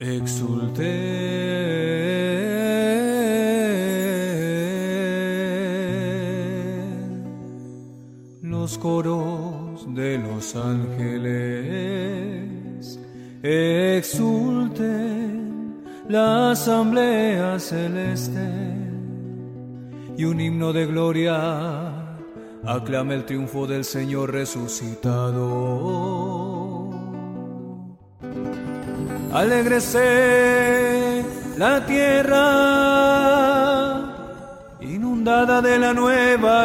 Exulté los coros de los ángeles, exulté la asamblea celeste, y un himno de gloria aclama el triunfo del Señor resucitado. Alégrese la tierra, inundada de la nueva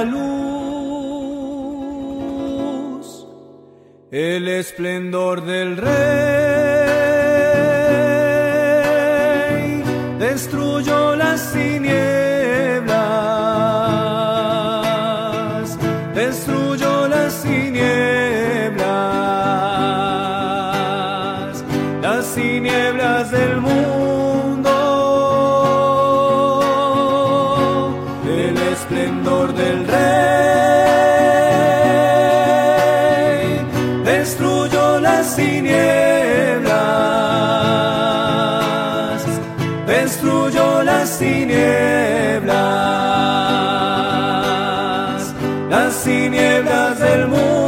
luz, el esplendor del Rey destruyó las tinieblas, destruyó las tinieblas del mundo. El esplendor del Rey destruyó las tinieblas, destruyó las tinieblas del mundo.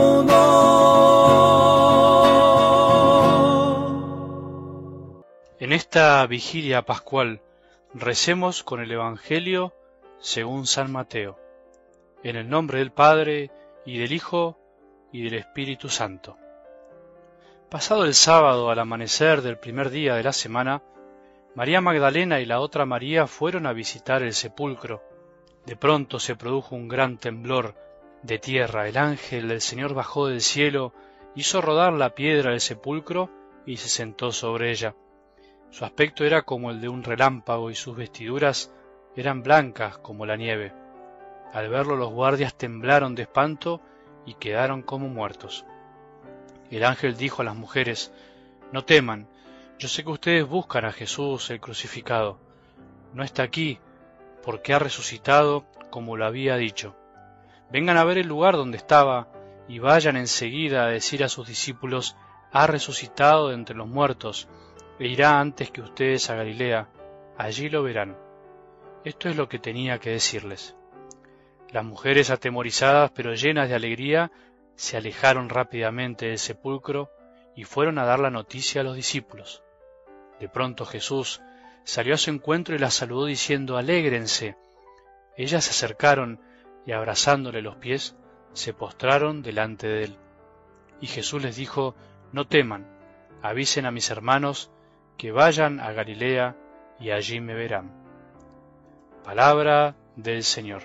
En esta vigilia pascual recemos con el Evangelio según San Mateo, en el nombre del Padre, y del Hijo, y del Espíritu Santo. Pasado el sábado al amanecer del primer día de la semana, María Magdalena y la otra María fueron a visitar el sepulcro. De pronto se produjo un gran temblor de tierra. El ángel del Señor bajó del cielo, hizo rodar la piedra del sepulcro y se sentó sobre ella. Su aspecto era como el de un relámpago y sus vestiduras eran blancas como la nieve. Al verlo los guardias temblaron de espanto y quedaron como muertos. El ángel dijo a las mujeres: «No teman, yo sé que ustedes buscan a Jesús el crucificado. No está aquí, porque ha resucitado como lo había dicho. Vengan a ver el lugar donde estaba y vayan enseguida a decir a sus discípulos: ha resucitado de entre los muertos, e irá antes que ustedes a Galilea, allí lo verán». Esto es lo que tenía que decirles. Las mujeres, atemorizadas pero llenas de alegría, se alejaron rápidamente del sepulcro y fueron a dar la noticia a los discípulos. De pronto Jesús salió a su encuentro y las saludó diciendo: «Alégrense». Ellas se acercaron y, abrazándole los pies, se postraron delante de él. Y Jesús les dijo: «No teman, avisen a mis hermanos que vayan a Galilea y allí me verán». Palabra del Señor.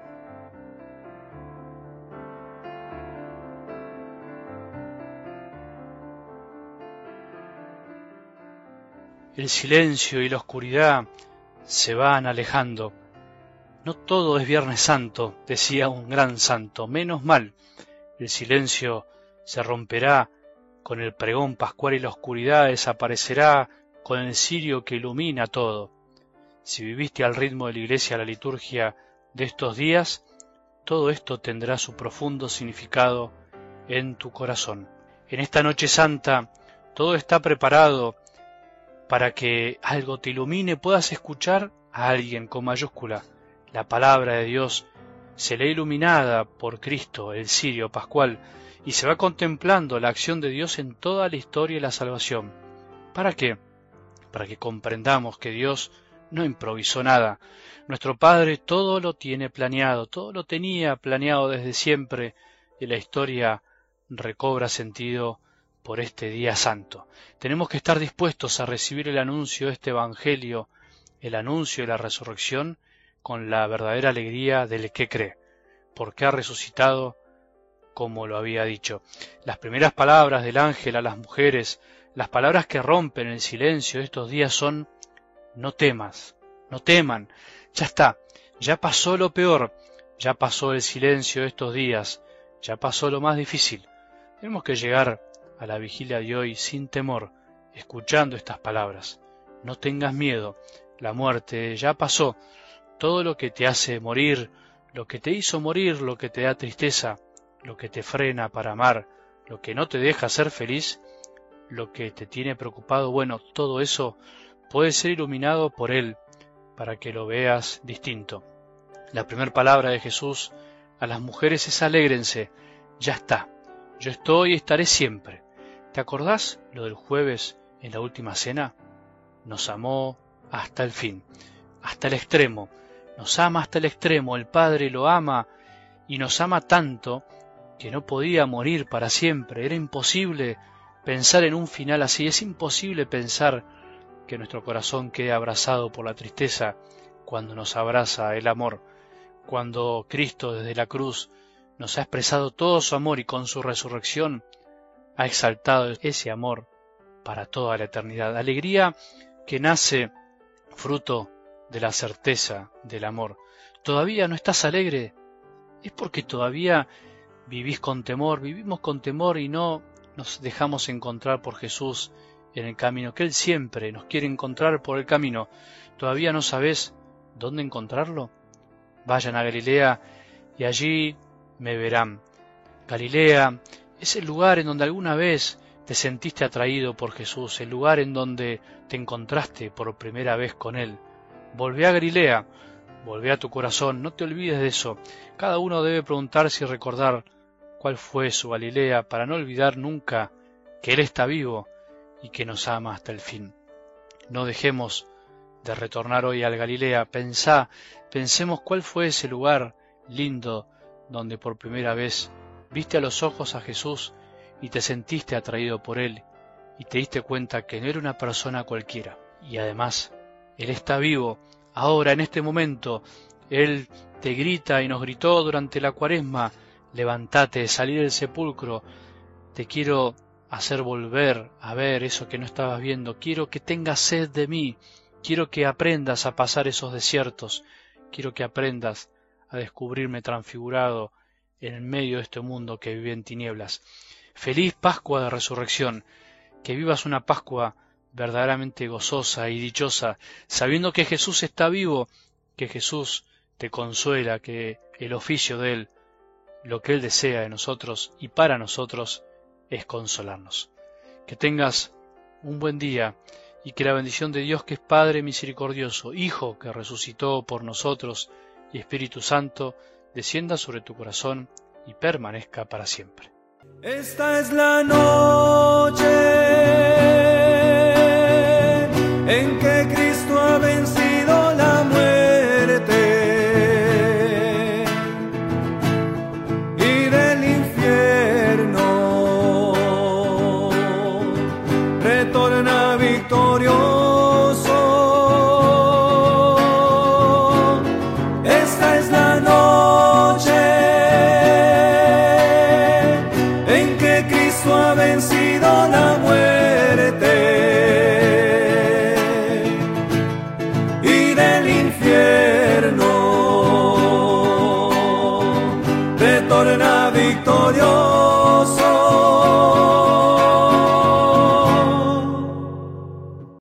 El silencio y la oscuridad se van alejando. No todo es Viernes Santo, decía un gran santo. Menos mal, el silencio se romperá con el pregón pascual y la oscuridad desaparecerá con el cirio que ilumina todo. Si viviste al ritmo de la Iglesia la liturgia de estos días, todo esto tendrá su profundo significado en tu corazón. En esta noche santa todo está preparado para que algo te ilumine, puedas escuchar a alguien con mayúscula. La palabra de Dios se lee iluminada por Cristo, el cirio pascual, y se va contemplando la acción de Dios en toda la historia de la salvación. ¿Para qué? Para que comprendamos que Dios no improvisó nada. Nuestro Padre todo lo tiene planeado, todo lo tenía planeado desde siempre, y la historia recobra sentido por este día santo. Tenemos que estar dispuestos a recibir el anuncio de este Evangelio, el anuncio de la resurrección, con la verdadera alegría del que cree, porque ha resucitado como lo había dicho. Las primeras palabras del ángel a las mujeres, las palabras que rompen el silencio de estos días son: no temas, no teman, ya está, ya pasó lo peor, ya pasó el silencio de estos días, ya pasó lo más difícil. Tenemos que llegar a la vigilia de hoy sin temor, escuchando estas palabras. No tengas miedo, la muerte ya pasó. Todo lo que te hace morir, lo que te hizo morir, lo que te da tristeza, lo que te frena para amar, lo que no te deja ser feliz, lo que te tiene preocupado, bueno, todo eso puede ser iluminado por Él para que lo veas distinto. La primera palabra de Jesús a las mujeres es alégrense, ya está, yo estoy y estaré siempre. ¿Te acordás lo del jueves en la última cena? Nos amó hasta el fin, hasta el extremo, nos ama hasta el extremo, el Padre lo ama y nos ama tanto que no podía morir para siempre, era imposible pensar en un final así, es imposible pensar que nuestro corazón quede abrazado por la tristeza cuando nos abraza el amor, cuando Cristo desde la cruz nos ha expresado todo su amor y con su resurrección ha exaltado ese amor para toda la eternidad. Alegría que nace fruto de la certeza del amor. ¿Todavía no estás alegre? Es porque todavía vivimos con temor y no nos dejamos encontrar por Jesús en el camino, que Él siempre nos quiere encontrar por el camino. ¿Todavía no sabes dónde encontrarlo? Vayan a Galilea y allí me verán. Galilea es el lugar en donde alguna vez te sentiste atraído por Jesús, el lugar en donde te encontraste por primera vez con Él. Volvé a Galilea, volvé a tu corazón, no te olvides de eso. Cada uno debe preguntarse y recordar cuál fue su Galilea para no olvidar nunca que Él está vivo y que nos ama hasta el fin. No dejemos de retornar hoy al Galilea. Pensemos cuál fue ese lugar lindo donde por primera vez viste a los ojos a Jesús y te sentiste atraído por Él y te diste cuenta que no era una persona cualquiera. Y además, Él está vivo, ahora, en este momento. Él te grita y nos gritó durante la Cuaresma: levántate, salí del sepulcro, te quiero hacer volver a ver eso que no estabas viendo, quiero que tengas sed de mí, quiero que aprendas a pasar esos desiertos, quiero que aprendas a descubrirme transfigurado en el medio de este mundo que vive en tinieblas. Feliz Pascua de Resurrección, que vivas una Pascua verdaderamente gozosa y dichosa, sabiendo que Jesús está vivo, que Jesús te consuela, que el oficio de Él, lo que Él desea de nosotros y para nosotros, es consolarnos. Que tengas un buen día y que la bendición de Dios, que es Padre misericordioso, Hijo que resucitó por nosotros, y Espíritu Santo, descienda sobre tu corazón y permanezca para siempre. Esta es la noche en que Cristo ha vencido la muerte y del infierno retorna victorioso. Esta es la noche en que Cristo ha vencido la muerte y del infierno retorna victorioso.